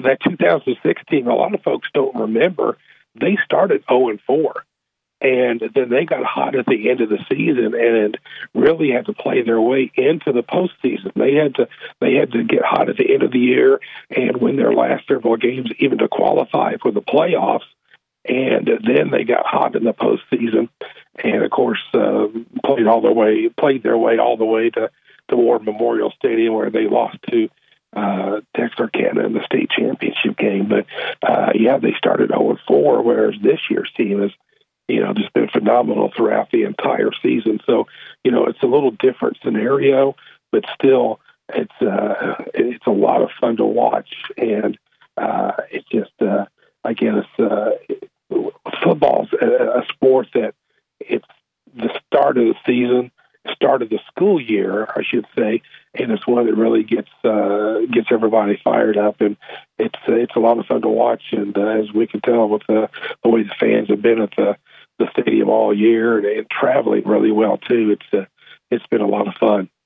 that 2016, a lot of folks don't remember, they started 0-4. And then they got hot at the end of the season and really had to play their way into the postseason. They had to get hot at the end of the year and win their last several games even to qualify for the playoffs. And then they got hot in the postseason, and of course played their way all the way to War Memorial Stadium, where they lost to Texarkana in the state championship game. But they started 0-4, whereas this year's team is, just been phenomenal throughout the entire season. So, it's a little different scenario, but still, it's a lot of fun to watch. And it's just, football's a sport that it's the start of the season, start of the school year, I should say, and it's one that really gets everybody fired up, and it's a lot of fun to watch. And as we can tell with the way the fans have been at the stadium all year and traveling really well too, it's been a lot of fun.